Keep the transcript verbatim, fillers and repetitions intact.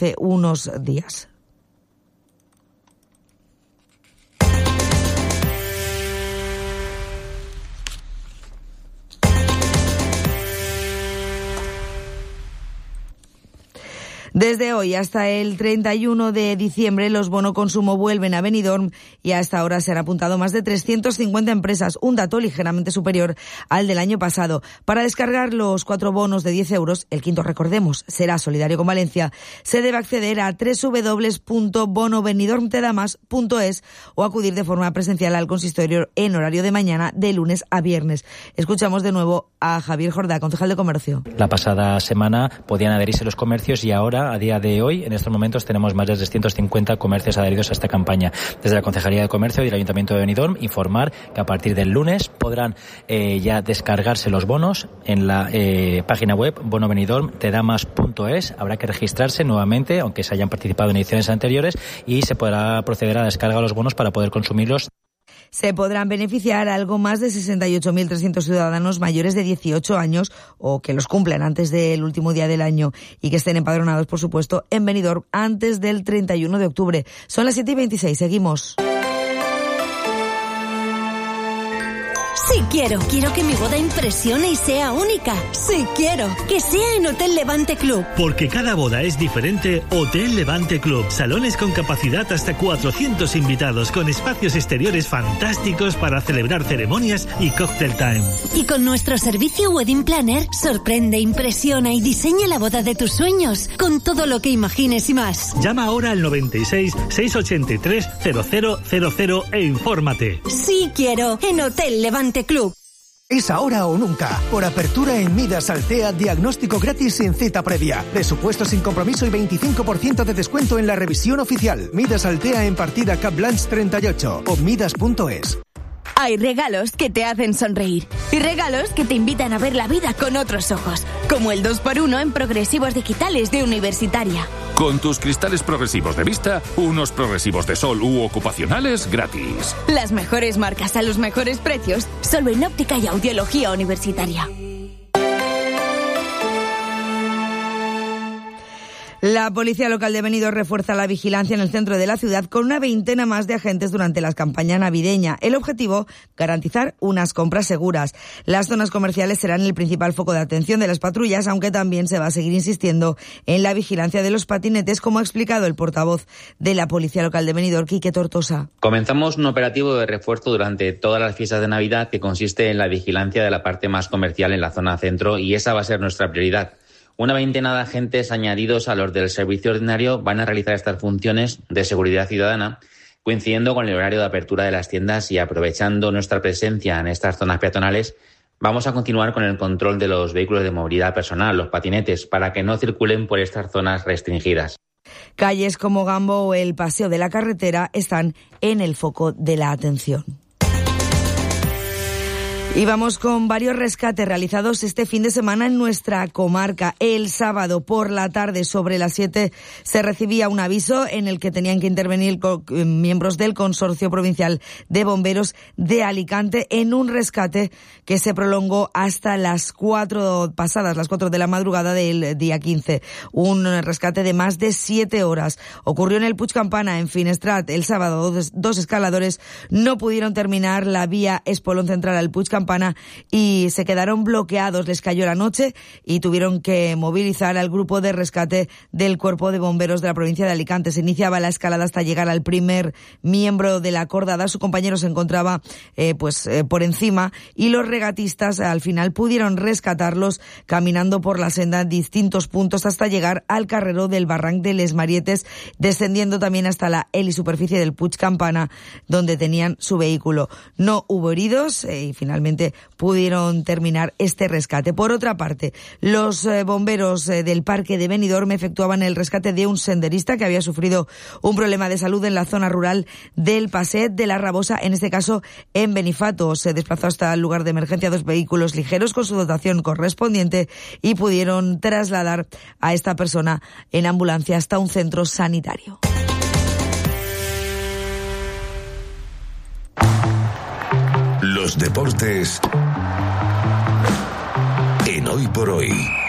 hace unos días. Desde hoy hasta el treinta y uno de diciembre los bono consumo vuelven a Benidorm y hasta ahora se han apuntado más de trescientas cincuenta empresas, un dato ligeramente superior al del año pasado. Para descargar los cuatro bonos de diez euros, el quinto, recordemos, será solidario con Valencia, se debe acceder a doble u doble u doble u punto bono benidorm te da más punto es o acudir de forma presencial al consistorio en horario de mañana de lunes a viernes. Escuchamos de nuevo a Javier Jordá, concejal de Comercio. La pasada semana podían adherirse los comercios y ahora, a día de hoy, en estos momentos, tenemos más de trescientos cincuenta comercios adheridos a esta campaña. Desde la Concejalía de Comercio y el Ayuntamiento de Benidorm, informar que a partir del lunes podrán eh, ya descargarse los bonos en la eh, página web bono benidorm te da más punto es. Habrá que registrarse nuevamente, aunque se hayan participado en ediciones anteriores, y se podrá proceder a la descarga de los bonos para poder consumirlos. Se podrán beneficiar algo más de sesenta y ocho mil trescientos ciudadanos mayores de dieciocho años o que los cumplan antes del último día del año y que estén empadronados, por supuesto, en Benidorm antes del treinta y uno de octubre. Son las siete y veintiséis, seguimos. Sí quiero. Quiero que mi boda impresione y sea única. Sí quiero. Que sea en Hotel Levante Club. Porque cada boda es diferente, Hotel Levante Club. Salones con capacidad hasta cuatrocientos invitados, con espacios exteriores fantásticos para celebrar ceremonias y cocktail time. Y con nuestro servicio Wedding Planner, sorprende, impresiona y diseña la boda de tus sueños, con todo lo que imagines y más. Llama ahora al noventa y seis, seiscientos ochenta y tres, cero cero cero cero e infórmate. Sí quiero. En Hotel Levante Club. Es ahora o nunca. Por apertura en Midas Altea, diagnóstico gratis sin cita previa. Presupuesto sin compromiso y veinticinco por ciento de descuento en la revisión oficial. Midas Altea en partida Cap Blanche treinta y ocho o midas punto es. Hay regalos que te hacen sonreír y regalos que te invitan a ver la vida con otros ojos, como el dos por uno en progresivos digitales de Universitaria. Con tus cristales progresivos de vista, unos progresivos de sol u ocupacionales gratis. Las mejores marcas a los mejores precios, solo en Óptica y Audiología Universitaria. La Policía Local de Benidorm refuerza la vigilancia en el centro de la ciudad con una veintena más de agentes durante la campaña navideña. El objetivo, garantizar unas compras seguras. Las zonas comerciales serán el principal foco de atención de las patrullas, aunque también se va a seguir insistiendo en la vigilancia de los patinetes, como ha explicado el portavoz de la Policía Local de Benidorm, Quique Tortosa. Comenzamos un operativo de refuerzo durante todas las fiestas de Navidad que consiste en la vigilancia de la parte más comercial en la zona centro, y esa va a ser nuestra prioridad. Una veintena de agentes añadidos a los del servicio ordinario van a realizar estas funciones de seguridad ciudadana, coincidiendo con el horario de apertura de las tiendas, y aprovechando nuestra presencia en estas zonas peatonales, vamos a continuar con el control de los vehículos de movilidad personal, los patinetes, para que no circulen por estas zonas restringidas. Calles como Gambo o el Paseo de la Carretera están en el foco de la atención. Y vamos con varios rescates realizados este fin de semana en nuestra comarca. El sábado por la tarde, sobre las siete, se recibía un aviso en el que tenían que intervenir miembros del Consorcio Provincial de Bomberos de Alicante en un rescate que se prolongó hasta las cuatro pasadas, las cuatro de la madrugada del día quince. Un rescate de más de siete horas. Ocurrió en el Puig Campana, en Finestrat. El sábado, dos, dos escaladores no pudieron terminar la vía Espolón Central al Puig Campana y se quedaron bloqueados. Les cayó la noche y tuvieron que movilizar al grupo de rescate del Cuerpo de Bomberos de la provincia de Alicante. Se iniciaba la escalada hasta llegar al primer miembro de la cordada. Su compañero se encontraba eh, pues eh, por encima, y los regatistas al final pudieron rescatarlos caminando por la senda en distintos puntos hasta llegar al carrero del Barranc de Les Marietes, descendiendo también hasta la helisuperficie del Puig Campana, donde tenían su vehículo. No hubo heridos eh, y finalmente pudieron terminar este rescate. Por otra parte, los eh, bomberos eh, del Parque de Benidorm efectuaban el rescate de un senderista que había sufrido un problema de salud en la zona rural del Paset de la Rabosa, en este caso en Benifato. Se desplazó hasta el lugar de emergencia dos vehículos ligeros con su dotación correspondiente y pudieron trasladar a esta persona en ambulancia hasta un centro sanitario. Los deportes en Hoy por Hoy.